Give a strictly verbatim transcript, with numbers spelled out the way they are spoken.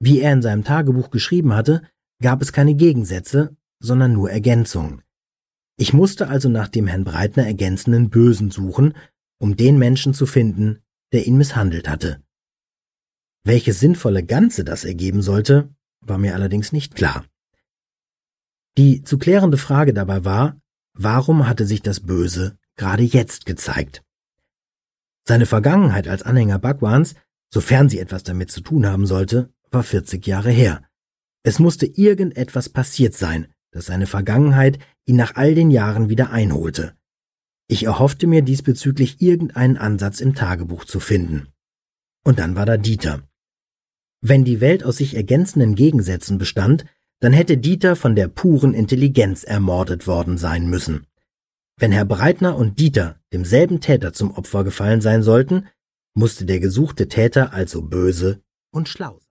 Wie er in seinem Tagebuch geschrieben hatte, gab es keine Gegensätze, sondern nur Ergänzungen. Ich musste also nach dem Herrn Breitner ergänzenden Bösen suchen, um den Menschen zu finden, der ihn misshandelt hatte. Welches sinnvolle Ganze das ergeben sollte, war mir allerdings nicht klar. Die zu klärende Frage dabei war, warum hatte sich das Böse gerade jetzt gezeigt? Seine Vergangenheit als Anhänger Bhagwans, sofern sie etwas damit zu tun haben sollte, war vierzig Jahre her. Es musste irgendetwas passiert sein, dass seine Vergangenheit ihn nach all den Jahren wieder einholte. Ich erhoffte mir diesbezüglich irgendeinen Ansatz im Tagebuch zu finden. Und dann war da Dieter. Wenn die Welt aus sich ergänzenden Gegensätzen bestand, dann hätte Dieter von der puren Intelligenz ermordet worden sein müssen. Wenn Herr Breitner und Dieter demselben Täter zum Opfer gefallen sein sollten, musste der gesuchte Täter also böse und schlau sein.